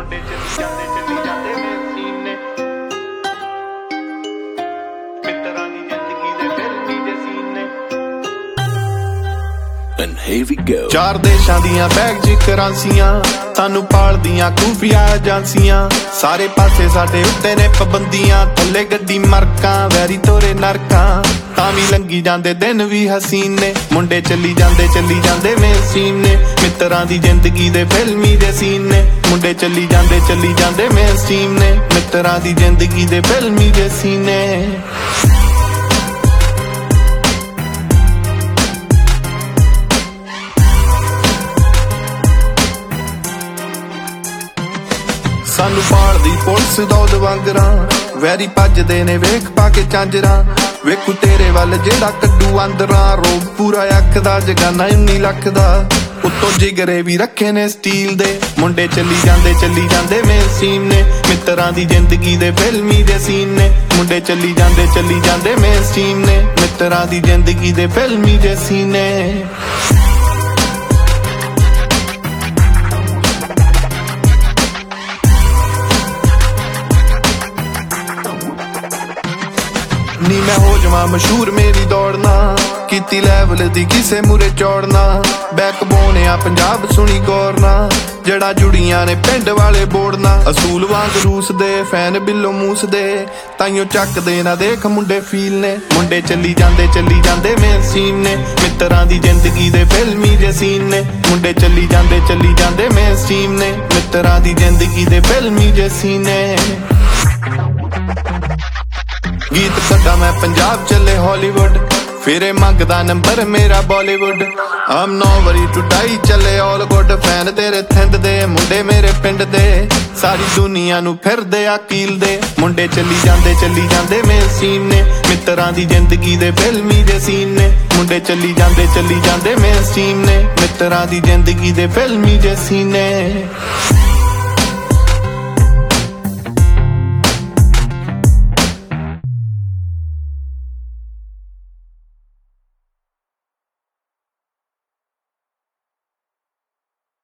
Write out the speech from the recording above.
ਮੁੰਡੇ ਚੱਲੀ ਜਾਂਦੇ ਮੇਸੀਨ ਨੇ ਮਿੱਤਰਾਂ ਦੀ ਜ਼ਿੰਦਗੀ ਦੇ ਫਿਲਮੀ ਦੇ ਸੀਨ ਨੇ। And here we go। ਚਾਰ ਦੇਸ਼ਾਂ ਦੀਆਂ ਬੈਗ ਚ ਕਰਾਂਸੀਆਂ ਸਾਨੂੰ ਪਾਲਦੀਆਂ ਖੂਫੀਆ ਏਜੰਸੀਆਂ ਸਾਰੇ ਪਾਸੇ ਸਾਡੇ ਉੱਤੇ ਨੇ ਪਾਬੰਦੀਆਂ ਥੱਲੇ ਗੱਡੀ ਮਰਕਾਂ ਵੈਰੀ ਤੋਰੇ ਨਰਕਾਂ ਤਾਂ ਵੀ ਲੰਘੀ ਜਾਂਦੇ ਦਿਨ ਵੀ ਹਸੀਨ ਨੇ ਮੁੰਡੇ ਚੱਲੀ ਜਾਂਦੇ ਮੇਸੀਨ ਨੇ ਮਿੱਤਰਾਂ ਦੀ ਜ਼ਿੰਦਗੀ ਦੇ ਫਿਲਮੀ ਦੇ ਸੀਨ ਨੇ ਮੁੰਡੇ ਚੱਲੀ ਜਾਂਦੇ ਮੇਸੀਨ ਨੇ ਮਿੱਤਰਾਂ ਦੀ ਜ਼ਿੰਦਗੀ ਦੇ ਫਿਲਮੀ ਦੇ ਸੀਨ ਨੇ। ਸਾਨੂੰ ਪਾਲਦੀ ਪੁਲਿਸ ਦੌਦ ਵਾਂਗਰਾਂ ਵੈਰੀ ਭੱਜਦੇ ਨੇ ਵੇਖ ਪਾ ਕੇ ਚਾਂਜਰਾਂ ਵੇਖੂ ਤੇਰੇ ਵੱਲ ਜਿਹੜਾ ਕੱਢੂ ਅੰਦਰਾਂ ਰੋਬ ਪੂਰਾ ਅੱਖ ਦਾ ਜਗਾਨਾ 19 ਲੱਖ ਦਾ ਉੱਤੋਂ ਜਿਗਰੇ ਵੀ ਰੱਖੇ ਨੇ ਸਟੀਲ ਦੇ ਮੁੰਡੇ ਚੱਲੀ ਜਾਂਦੇ ਮੇਸੀਨ ਨੇ ਮਿੱਤਰਾਂ ਦੀ ਜ਼ਿੰਦਗੀ ਦੇ ਫਿਲਮੀ ਦੇ ਸੀਨ ਨੇ ਮੁੰਡੇ ਚੱਲੀ ਜਾਂਦੇ ਮੇਸੀਨ ਨੇ ਮਿੱਤਰਾਂ ਦੀ ਜ਼ਿੰਦਗੀ ਦੇ ਫਿਲਮੀ ਦੇ ਸੀਨ ਨੇ। ਨੀ ਮੈਂ ਹੋ ਜਾਵਾਂ ਮਸ਼ਹੂਰ ਮੇਰੀ ਦੌੜਨਾ ਕੀਤੀ ਲੈਵਲ ਦੀ ਕਿਸੇ ਮੂਰੇ ਚੌੜਨਾ ਬੈਕਬੋਨ ਆ ਪੰਜਾਬ ਸੁਣੀ ਗੌਰਨਾ ਜੜਾ ਜੁੜੀਆਂ ਨੇ ਪਿੰਡ ਵਾਲੇ ਬੋੜਨਾ ਅਸੂਲ ਵਾਂਗ ਰੂਸ ਦੇ ਫੈਨ ਬਿੱਲੋ ਮੂਸ ਦੇ ਤਾਈਓ ਚੱਕਦੇ ਨਾ ਦੇਖ ਮੁੰਡੇ ਫੀਲ ਨੇ ਮੁੰਡੇ ਚੱਲੀ ਜਾਂਦੇ ਮੇਸੀਨ ਨੇ ਮਿੱਤਰਾਂ ਦੀ ਜ਼ਿੰਦਗੀ ਦੇ ਫਿਲਮੀ ਦੇ ਸੀਨ ਨੇ ਮੁੰਡੇ ਚੱਲੀ ਜਾਂਦੇ ਮੇਸੀਨ ਨੇ ਮਿੱਤਰਾਂ ਦੀ ਜ਼ਿੰਦਗੀ ਦੇ ਫਿਲਮੀ ਦੇ ਸੀਨ ਨੇ। ਗੀਤ ਕੱਢਾਂ ਮੈਂ ਪੰਜਾਬ ਚੱਲੇ ਹਾਲੀਵੁੱਡ ਫਿਰੇ ਮੰਗਦਾ ਨੰਬਰ ਮੇਰਾ ਬਾਲੀਵੁੱਡ ਆਮ ਨੋ ਵਰੀ ਟੂ ਡਾਈ ਚੱਲੇ ਆਲ ਗੁੱਡ ਫੈਨ ਤੇਰੇ ਥਿੰਦ ਦੇ ਮੁੰਡੇ ਮੇਰੇ ਪਿੰਡ ਦੇ ਸਾਰੀ ਦੁਨੀਆ ਨੂੰ ਫਿਰਦੇ ਆ ਕੀਲ ਦੇ ਮੁੰਡੇ ਚੱਲੀ ਜਾਂਦੇ ਮੇਸੀਨ ਨੇ ਮਿੱਤਰਾਂ ਦੀ ਜ਼ਿੰਦਗੀ ਦੇ ਫਿਲਮੀ ਦੇ ਸੀਨ ਨੇ ਮੁੰਡੇ ਚੱਲੀ ਜਾਂਦੇ ਮੇਸੀਨ ਨੇ ਮਿੱਤਰਾਂ ਦੀ ਜ਼ਿੰਦਗੀ ਦੇ ਫਿਲਮੀ ਦੇ ਸੀਨ ਨੇ।